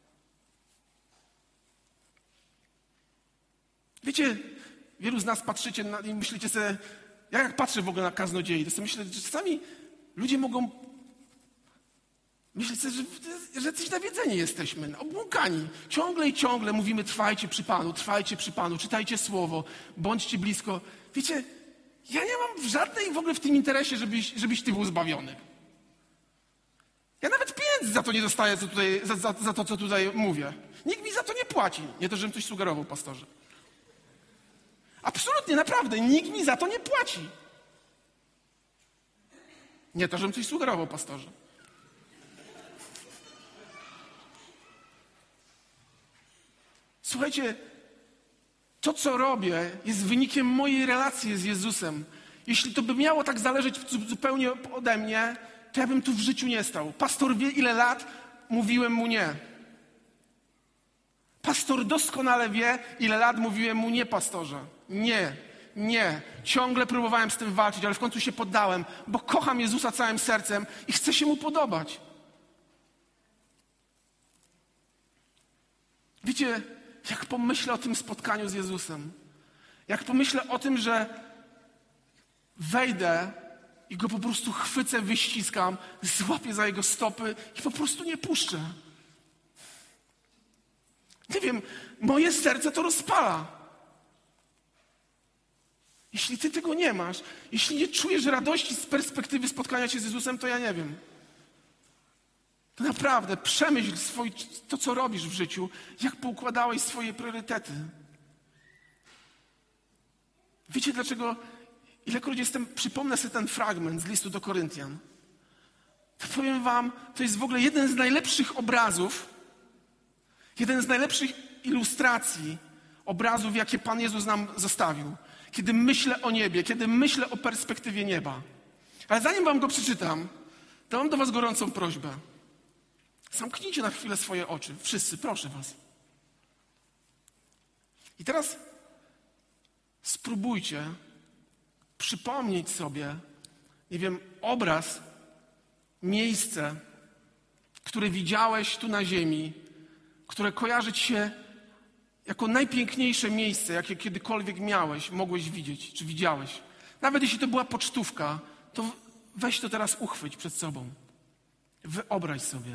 Wiecie, wielu z nas patrzycie na, i myślicie sobie, ja jak patrzę w ogóle na kaznodziei, to sobie myślę, że czasami ludzie mogą myśleć sobie, że, że coś nawiedzeni jesteśmy, obłąkani. Ciągle i ciągle mówimy, trwajcie przy Panu, trwajcie przy Panu, czytajcie Słowo, bądźcie blisko. Wiecie, ja nie mam żadnej w ogóle w tym interesie, żebyś, żebyś ty był zbawiony. Ja nawet pieniędzy za to nie dostaję, co tutaj, za, za, za to, co tutaj mówię. Nikt mi za to nie płaci. Nie to, żebym coś sugerował, pastorze. Absolutnie, naprawdę, nikt mi za to nie płaci. Nie to, żebym coś sugerował, pastorze. Słuchajcie, to, co robię, jest wynikiem mojej relacji z Jezusem. Jeśli to by miało tak zależeć zupełnie ode mnie, to ja bym tu w życiu nie stał. Pastor wie, ile lat mówiłem mu nie. Pastor doskonale wie, ile lat mówiłem mu nie, pastorze. Nie, nie. Ciągle próbowałem z tym walczyć, ale w końcu się poddałem, bo kocham Jezusa całym sercem i chcę się Mu podobać. Wiecie, jak pomyślę o tym spotkaniu z Jezusem, jak pomyślę o tym, że wejdę i Go po prostu chwycę, wyściskam, złapię za Jego stopy i po prostu nie puszczę. Nie wiem, moje serce to rozpala. Jeśli ty tego nie masz, jeśli nie czujesz radości z perspektywy spotkania się z Jezusem, to ja nie wiem. To naprawdę przemyśl swój, to, co robisz w życiu, jak poukładałeś swoje priorytety. Wiecie dlaczego? Ilekroć jestem, przypomnę sobie ten fragment z listu do Koryntian, to powiem wam, to jest w ogóle jeden z najlepszych obrazów, jeden z najlepszych ilustracji obrazów, jakie Pan Jezus nam zostawił. Kiedy myślę o niebie, kiedy myślę o perspektywie nieba. Ale zanim wam go przeczytam, to mam do was gorącą prośbę. Zamknijcie na chwilę swoje oczy. Wszyscy, proszę was. I teraz spróbujcie przypomnieć sobie, nie wiem, obraz, miejsce, które widziałeś tu na ziemi, które kojarzy ci się jako najpiękniejsze miejsce, jakie kiedykolwiek miałeś, mogłeś widzieć, czy widziałeś. Nawet jeśli to była pocztówka, to weź to teraz uchwyć przed sobą. Wyobraź sobie.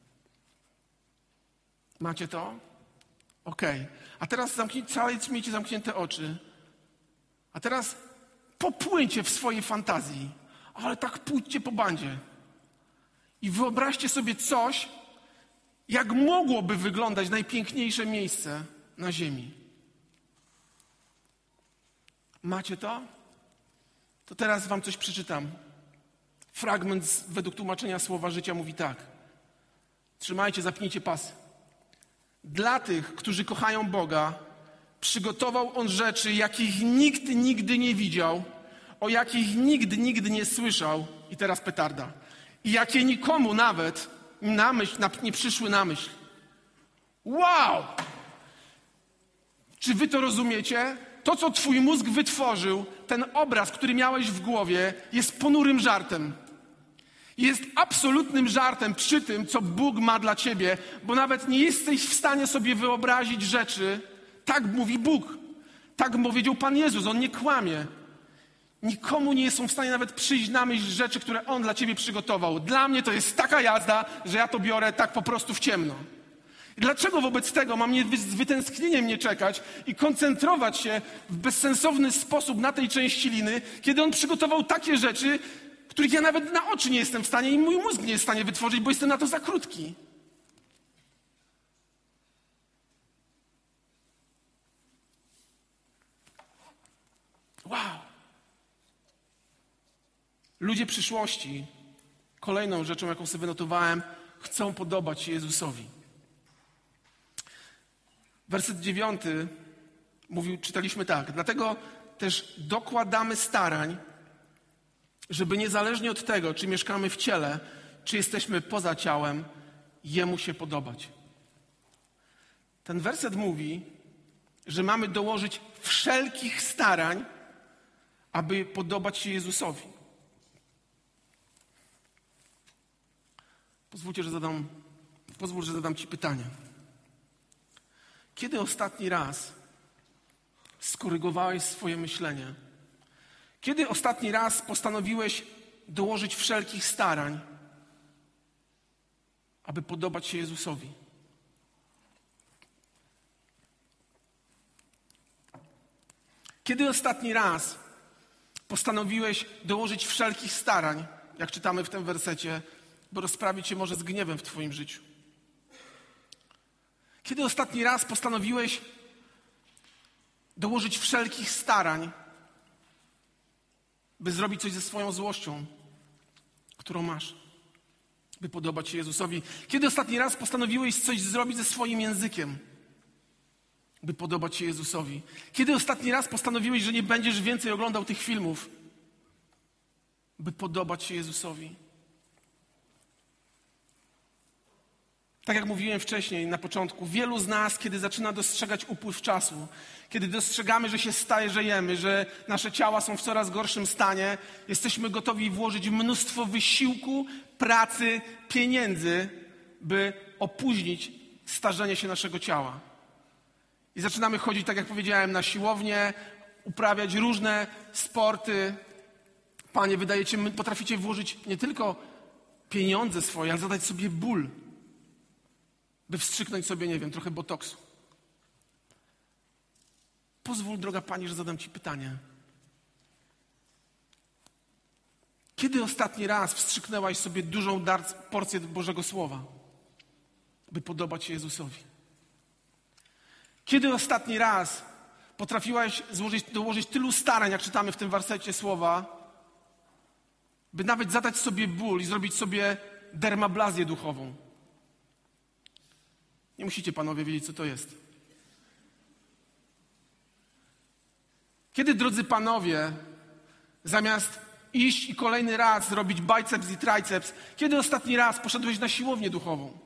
Macie to? Okej. Okay. A teraz zamknijcie, całe miejcie zamknięte oczy. A teraz popłyńcie w swojej fantazji, ale tak pójdźcie po bandzie. I wyobraźcie sobie coś, jak mogłoby wyglądać najpiękniejsze miejsce na ziemi. Macie to? To teraz wam coś przeczytam. Fragment z, według tłumaczenia Słowa Życia mówi tak. Trzymajcie, zapnijcie pasy. Dla tych, którzy kochają Boga, przygotował On rzeczy, jakich nikt nigdy nie widział, o jakich nikt nigdy nie słyszał. I teraz petarda. I jakie nikomu nawet na myśl, na, nie przyszły na myśl. Wow! Czy wy to rozumiecie? To, co twój mózg wytworzył, ten obraz, który miałeś w głowie, jest ponurym żartem. Jest absolutnym żartem przy tym, co Bóg ma dla ciebie, bo nawet nie jesteś w stanie sobie wyobrazić rzeczy. Tak mówi Bóg. Tak powiedział Pan Jezus. On nie kłamie. Nikomu nie są w stanie nawet przyjść na myśl rzeczy, które On dla ciebie przygotował. Dla mnie to jest taka jazda, że ja to biorę tak po prostu w ciemno. Dlaczego wobec tego mam nie, z wytęsknieniem nie czekać i koncentrować się w bezsensowny sposób na tej części liny, kiedy On przygotował takie rzeczy, których ja nawet na oczy nie jestem w stanie i mój mózg nie jest w stanie wytworzyć, bo jestem na to za krótki. Wow! Ludzie przyszłości, kolejną rzeczą, jaką sobie wynotowałem, chcą podobać się Jezusowi. Werset dziewiąty mówił, czytaliśmy tak. Dlatego też dokładamy starań, żeby niezależnie od tego, czy mieszkamy w ciele, czy jesteśmy poza ciałem, Jemu się podobać. Ten werset mówi, że mamy dołożyć wszelkich starań, aby podobać się Jezusowi. Pozwólcie, że zadam, pozwól, że zadam ci pytanie. Kiedy ostatni raz skorygowałeś swoje myślenie? Kiedy ostatni raz postanowiłeś dołożyć wszelkich starań, aby podobać się Jezusowi? Kiedy ostatni raz postanowiłeś dołożyć wszelkich starań, jak czytamy w tym wersecie, by rozprawić się może z gniewem w twoim życiu? Kiedy ostatni raz postanowiłeś dołożyć wszelkich starań, by zrobić coś ze swoją złością, którą masz, by podobać się Jezusowi? Kiedy ostatni raz postanowiłeś coś zrobić ze swoim językiem, by podobać się Jezusowi? Kiedy ostatni raz postanowiłeś, że nie będziesz więcej oglądał tych filmów, by podobać się Jezusowi? Tak jak mówiłem wcześniej, na początku, wielu z nas, kiedy zaczyna dostrzegać upływ czasu, kiedy dostrzegamy, że się starzejemy, że nasze ciała są w coraz gorszym stanie, jesteśmy gotowi włożyć mnóstwo wysiłku, pracy, pieniędzy, by opóźnić starzenie się naszego ciała. I zaczynamy chodzić, tak jak powiedziałem, na siłownię, uprawiać różne sporty. Panie, wydajecie, potraficie włożyć nie tylko pieniądze swoje, ale zadać sobie ból, by wstrzyknąć sobie, nie wiem, trochę botoksu. Pozwól, droga Pani, że zadam Ci pytanie. Kiedy ostatni raz wstrzyknęłaś sobie dużą dar- porcję Bożego Słowa, by podobać się Jezusowi? Kiedy ostatni raz potrafiłaś złożyć, dołożyć tylu starań, jak czytamy w tym wersecie słowa, by nawet zadać sobie ból i zrobić sobie dermablazję duchową? Nie musicie, panowie, wiedzieć, co to jest. Kiedy, drodzy panowie, zamiast iść i kolejny raz zrobić biceps i triceps, kiedy ostatni raz poszedłeś na siłownię duchową?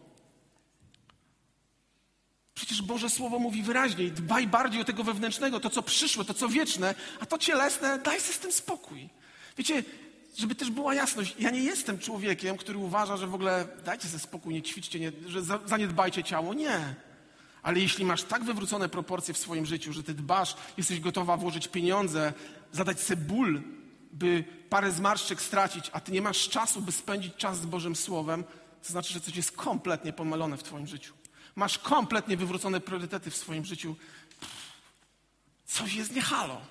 Przecież Boże Słowo mówi wyraźniej, dbaj bardziej o tego wewnętrznego, to co przyszłe, to co wieczne, a to cielesne, daj sobie z tym spokój. Wiecie, żeby też była jasność, ja nie jestem człowiekiem, który uważa, że w ogóle dajcie sobie spokój, nie ćwiczcie, nie, że zaniedbajcie ciało. Nie. Ale jeśli masz tak wywrócone proporcje w swoim życiu, że ty dbasz, jesteś gotowa włożyć pieniądze, zadać sobie ból, by parę zmarszczek stracić, a ty nie masz czasu, by spędzić czas z Bożym Słowem, to znaczy, że coś jest kompletnie pomylone w twoim życiu. Masz kompletnie wywrócone priorytety w swoim życiu. Pff, coś jest nie halo.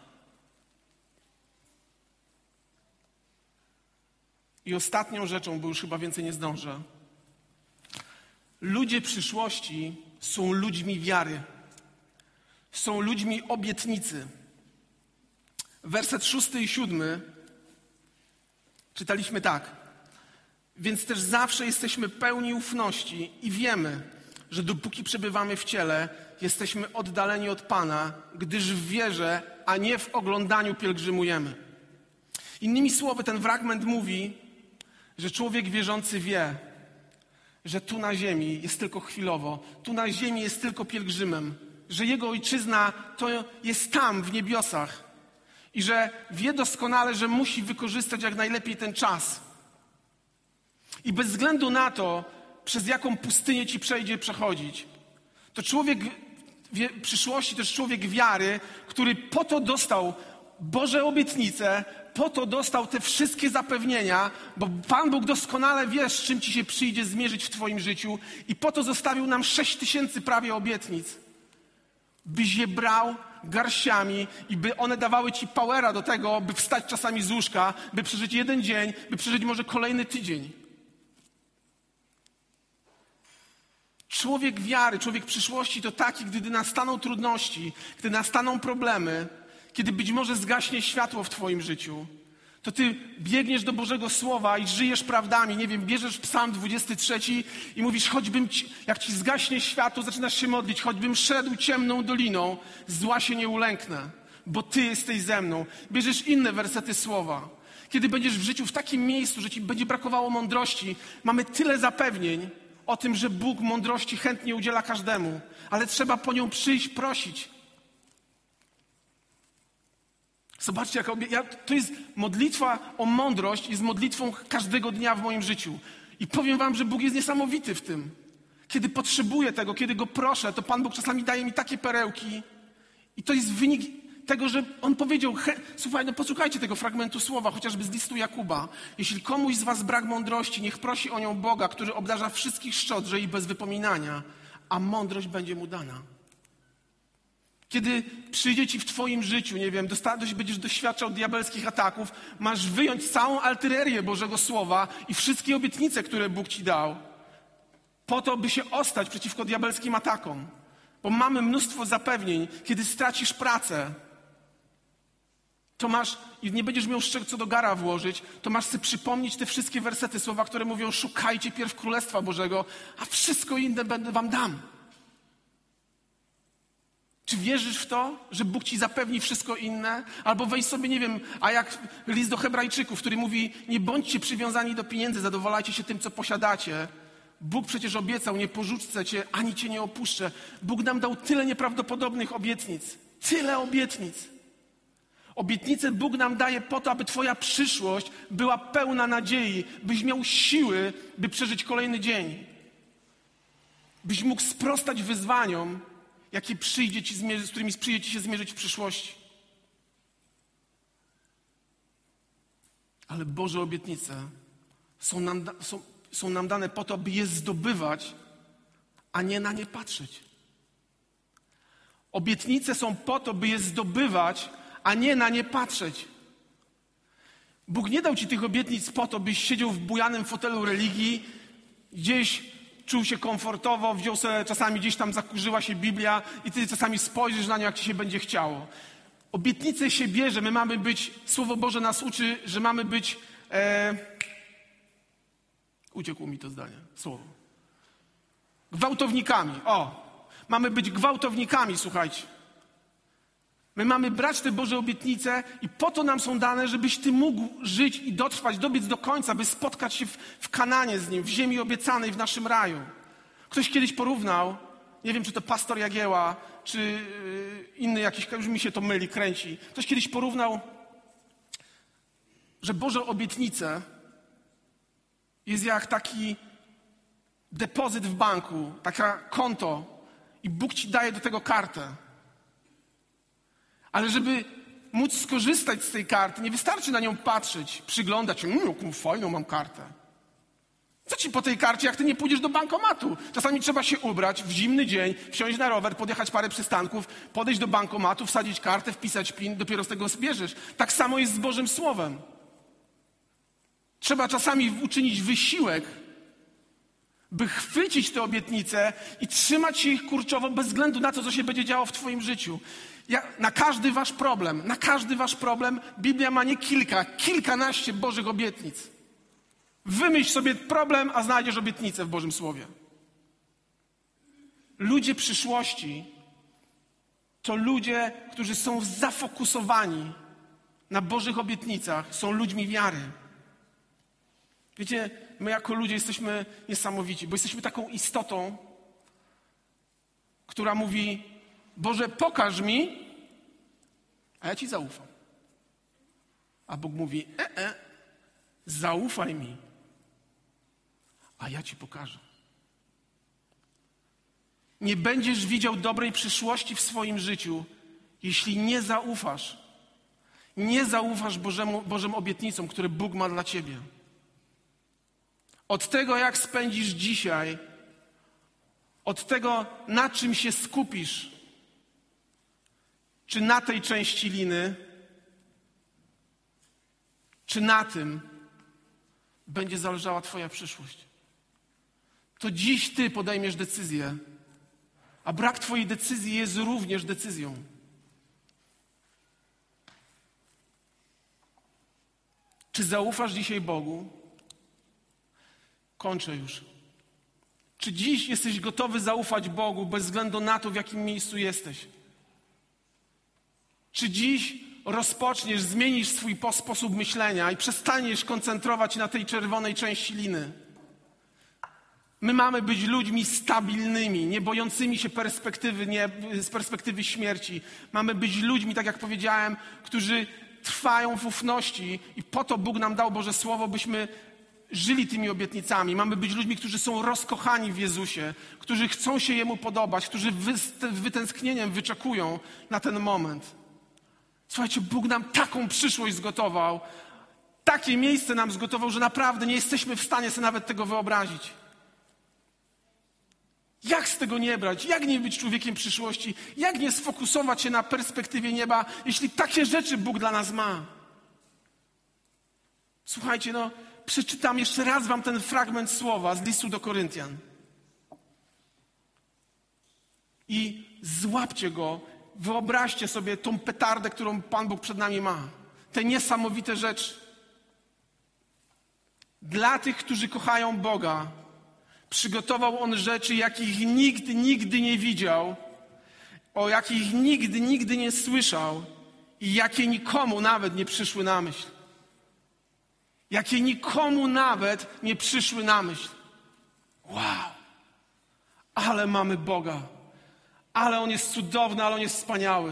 I ostatnią rzeczą, bo już chyba więcej nie zdążę. Ludzie przyszłości są ludźmi wiary. Są ludźmi obietnicy. Werset szósty i siódmy czytaliśmy tak. Więc też zawsze jesteśmy pełni ufności i wiemy, że dopóki przebywamy w ciele, jesteśmy oddaleni od Pana, gdyż w wierze, a nie w oglądaniu pielgrzymujemy. Innymi słowy, ten fragment mówi, że człowiek wierzący wie, że tu na ziemi jest tylko chwilowo, tu na ziemi jest tylko pielgrzymem, że jego ojczyzna to jest tam, w niebiosach i że wie doskonale, że musi wykorzystać jak najlepiej ten czas. I bez względu na to, przez jaką pustynię ci przejdzie przechodzić, to człowiek wie, przyszłości to jest człowiek wiary, który po to dostał Boże obietnice, po to dostał te wszystkie zapewnienia, bo Pan Bóg doskonale wie, z czym ci się przyjdzie zmierzyć w twoim życiu i po to zostawił nam sześć tysięcy prawie obietnic, byś je brał garściami i by one dawały ci powera do tego, by wstać czasami z łóżka, by przeżyć jeden dzień, by przeżyć może kolejny tydzień. Człowiek wiary, człowiek przyszłości to taki, gdy nastaną trudności, gdy nastaną problemy, kiedy być może zgaśnie światło w twoim życiu, to ty biegniesz do Bożego Słowa i żyjesz prawdami. Nie wiem, bierzesz Psalm dwudziesty trzeci i mówisz, choćbym ci, jak ci zgaśnie światło, zaczynasz się modlić, choćbym szedł ciemną doliną, zła się nie ulęknę, bo Ty jesteś ze mną. Bierzesz inne wersety Słowa. Kiedy będziesz w życiu w takim miejscu, że ci będzie brakowało mądrości, mamy tyle zapewnień o tym, że Bóg mądrości chętnie udziela każdemu, ale trzeba po nią przyjść, prosić. Zobaczcie, jaka obie... ja, to jest modlitwa o mądrość, jest modlitwą każdego dnia w moim życiu. I powiem wam, że Bóg jest niesamowity w tym. Kiedy potrzebuję tego, kiedy Go proszę, to Pan Bóg czasami daje mi takie perełki. I to jest wynik tego, że On powiedział, he... słuchaj, no posłuchajcie tego fragmentu słowa, chociażby z listu Jakuba. Jeśli komuś z was brak mądrości, niech prosi o nią Boga, który obdarza wszystkich szczodrze i bez wypominania, a mądrość będzie mu dana. Kiedy przyjdzie ci w twoim życiu, nie wiem, dosta- będziesz doświadczał diabelskich ataków, masz wyjąć całą artylerię Bożego Słowa i wszystkie obietnice, które Bóg ci dał, po to, by się ostać przeciwko diabelskim atakom. Bo mamy mnóstwo zapewnień. Kiedy stracisz pracę, to masz, i nie będziesz miał z czego co do gara włożyć, to masz sobie przypomnieć te wszystkie wersety Słowa, które mówią, szukajcie pierw Królestwa Bożego, a wszystko inne będę wam dam. Czy wierzysz w to, że Bóg ci zapewni wszystko inne? Albo weź sobie, nie wiem, a jak list do Hebrajczyków, który mówi, nie bądźcie przywiązani do pieniędzy, zadowalajcie się tym, co posiadacie. Bóg przecież obiecał, nie porzucę cię, ani cię nie opuszczę. Bóg nam dał tyle nieprawdopodobnych obietnic. Tyle obietnic. Obietnice Bóg nam daje po to, aby twoja przyszłość była pełna nadziei, byś miał siły, by przeżyć kolejny dzień. Byś mógł sprostać wyzwaniom, jakie przyjdzie ci zmierzy, z którymi przyjdzie ci się zmierzyć w przyszłości. Ale Boże obietnice są nam, da, są, są nam dane po to, by je zdobywać, a nie na nie patrzeć. Obietnice są po to, by je zdobywać, a nie na nie patrzeć. Bóg nie dał ci tych obietnic po to, byś siedział w bujanym fotelu religii, gdzieś czuł się komfortowo, wziął sobie, czasami gdzieś tam zakurzyła się Biblia i ty czasami spojrzysz na nią, jak ci się będzie chciało. Obietnice się bierze, my mamy być, Słowo Boże nas uczy, że mamy być, e... uciekło mi to zdanie, słowo. Gwałtownikami, o, mamy być gwałtownikami, słuchajcie. My mamy brać te Boże obietnice i po to nam są dane, żebyś ty mógł żyć i dotrwać, dobiec do końca, by spotkać się w, w Kananie z Nim, w ziemi obiecanej, w naszym raju. Ktoś kiedyś porównał, nie wiem, czy to pastor Jagieła, czy yy, inny jakiś, już mi się to myli, kręci. Ktoś kiedyś porównał, że Boże obietnice jest jak taki depozyt w banku, taka konto i Bóg ci daje do tego kartę. Ale żeby móc skorzystać z tej karty, nie wystarczy na nią patrzeć, przyglądać się, mmm, jaką fajną mam kartę. Co ci po tej karcie, jak ty nie pójdziesz do bankomatu? Czasami trzeba się ubrać w zimny dzień, wsiąść na rower, podjechać parę przystanków, podejść do bankomatu, wsadzić kartę, wpisać PIN, dopiero z tego zbierzesz. Tak samo jest z Bożym Słowem. Trzeba czasami uczynić wysiłek, by chwycić te obietnice i trzymać się ich kurczowo bez względu na to, co się będzie działo w twoim życiu. Ja, na każdy wasz problem, na każdy wasz problem Biblia ma nie kilka, kilkanaście Bożych obietnic. Wymyśl sobie problem, a znajdziesz obietnicę w Bożym Słowie. Ludzie przyszłości to ludzie, którzy są zafokusowani na Bożych obietnicach, są ludźmi wiary. Wiecie, my jako ludzie jesteśmy niesamowici, bo jesteśmy taką istotą, która mówi: Boże, pokaż mi, a ja ci zaufam. A Bóg mówi: e, e, zaufaj mi, a ja ci pokażę. Nie będziesz widział dobrej przyszłości w swoim życiu, jeśli nie zaufasz. Nie zaufasz Bożemu, Bożym obietnicom, które Bóg ma dla ciebie. Od tego, jak spędzisz dzisiaj, od tego, na czym się skupisz, czy na tej części liny, czy na tym, będzie zależała twoja przyszłość. To dziś ty podejmiesz decyzję, a brak twojej decyzji jest również decyzją. Czy zaufasz dzisiaj Bogu? Kończę już. Czy dziś jesteś gotowy zaufać Bogu bez względu na to, w jakim miejscu jesteś? Czy dziś rozpoczniesz, zmienisz swój sposób myślenia i przestaniesz koncentrować się na tej czerwonej części liny? My mamy być ludźmi stabilnymi, nie bojącymi się perspektywy, nie, z perspektywy śmierci. Mamy być ludźmi, tak jak powiedziałem, którzy trwają w ufności i po to Bóg nam dał Boże Słowo, byśmy żyli tymi obietnicami. Mamy być ludźmi, którzy są rozkochani w Jezusie, którzy chcą się Jemu podobać, którzy z wytęsknieniem wyczekują na ten moment. Słuchajcie, Bóg nam taką przyszłość zgotował, takie miejsce nam zgotował, że naprawdę nie jesteśmy w stanie sobie nawet tego wyobrazić. Jak z tego nie brać? Jak nie być człowiekiem przyszłości? Jak nie sfokusować się na perspektywie nieba, jeśli takie rzeczy Bóg dla nas ma? Słuchajcie, no, przeczytam jeszcze raz wam ten fragment słowa z listu do Koryntian. I złapcie go, wyobraźcie sobie tą petardę, którą Pan Bóg przed nami ma. Te niesamowite rzeczy. Dla tych, którzy kochają Boga, przygotował On rzeczy, jakich nikt nigdy nie widział, o jakich nigdy, nigdy nie słyszał i jakie nikomu nawet nie przyszły na myśl. Jakie nikomu nawet nie przyszły na myśl. Wow! Ale mamy Boga. Ale On jest cudowny, ale On jest wspaniały.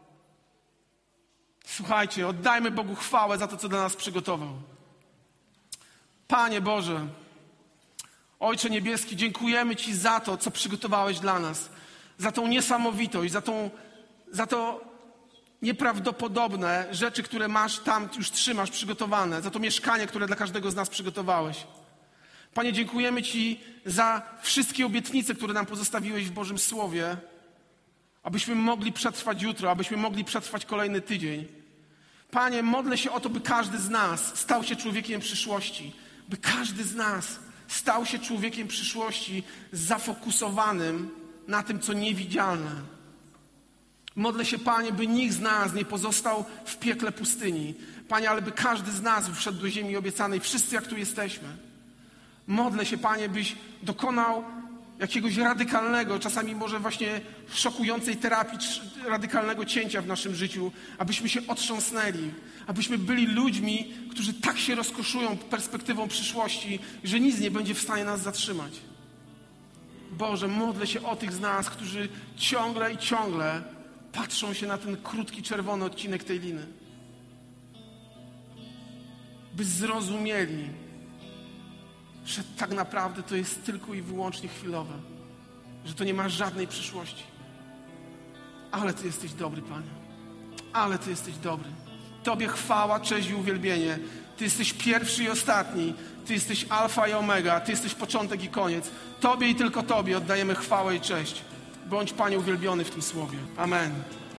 Słuchajcie, oddajmy Bogu chwałę za to, co dla nas przygotował. Panie Boże, Ojcze Niebieski, dziękujemy Ci za to, co przygotowałeś dla nas. Za tą niesamowitość, za, tą, za to nieprawdopodobne rzeczy, które masz tam, już trzymasz przygotowane. Za to mieszkanie, które dla każdego z nas przygotowałeś. Panie, dziękujemy Ci za wszystkie obietnice, które nam pozostawiłeś w Bożym Słowie, abyśmy mogli przetrwać jutro, abyśmy mogli przetrwać kolejny tydzień. Panie, modlę się o to, by każdy z nas stał się człowiekiem przyszłości. By każdy z nas stał się człowiekiem przyszłości zafokusowanym na tym, co niewidzialne. Modlę się, Panie, by nikt z nas nie pozostał w piekle pustyni. Panie, ale by każdy z nas wszedł do ziemi obiecanej, wszyscy jak tu jesteśmy. Modlę się, Panie, byś dokonał jakiegoś radykalnego, czasami może właśnie szokującej terapii, radykalnego cięcia w naszym życiu, abyśmy się otrząsnęli, abyśmy byli ludźmi, którzy tak się rozkoszują perspektywą przyszłości, że nic nie będzie w stanie nas zatrzymać. Boże, modlę się o tych z nas, którzy ciągle i ciągle patrzą się na ten krótki, czerwony odcinek tej liny. By zrozumieli, że tak naprawdę to jest tylko i wyłącznie chwilowe. Że to nie ma żadnej przyszłości. Ale Ty jesteś dobry, Panie. Ale Ty jesteś dobry. Tobie chwała, cześć i uwielbienie. Ty jesteś pierwszy i ostatni. Ty jesteś alfa i omega. Ty jesteś początek i koniec. Tobie i tylko Tobie oddajemy chwałę i cześć. Bądź, Panie, uwielbiony w tym słowie. Amen.